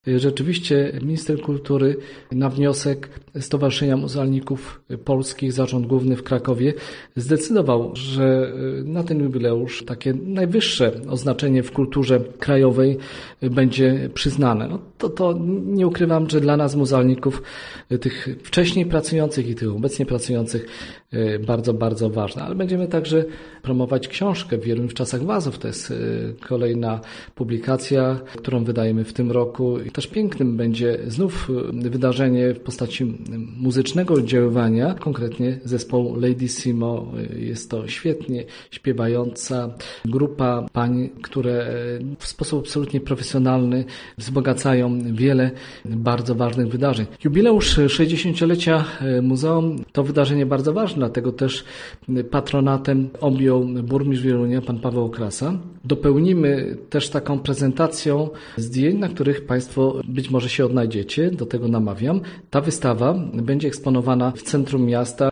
Rzeczywiście minister kultury na wniosek Stowarzyszenia Muzealników Polskich, Zarząd Główny w Krakowie, zdecydował, że na ten jubileusz takie najwyższe oznaczenie w kulturze krajowej będzie przyznane. To nie ukrywam, że dla nas muzealników, tych wcześniej pracujących i tych obecnie pracujących, bardzo, bardzo ważne. Ale będziemy także promować książkę Wieruń w czasach wazów. To jest kolejna publikacja, którą wydajemy w tym roku. I też pięknym będzie znów wydarzenie w postaci muzycznego oddziaływania, konkretnie zespołu Lady Simo. Jest to świetnie śpiewająca grupa pań, które w sposób absolutnie profesjonalny wzbogacają wiele bardzo ważnych wydarzeń. Jubileusz 60-lecia muzeum to wydarzenie bardzo ważne, dlatego też patronatem objął burmistrz Wielunia, pan Paweł Okrasa. Dopełnimy też taką prezentacją zdjęć, na których Państwo być może się odnajdziecie, do tego namawiam. Ta wystawa będzie eksponowana w centrum miasta.